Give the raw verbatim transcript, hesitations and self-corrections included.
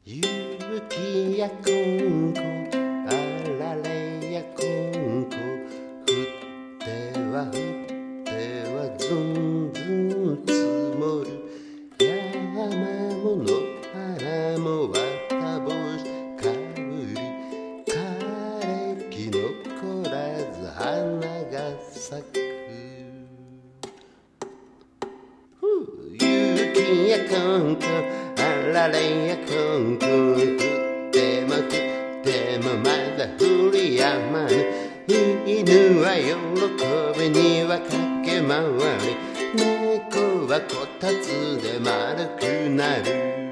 雪やこんこあられやこんこ降っては降ってはずんずん積もる山も野原も綿帽子かぶり枯れ木残らず花が咲く雪やこんこあられやこんこ降っても降ってもまだ降りやまぬ犬は喜びには駆け回り猫はこたつで丸くなる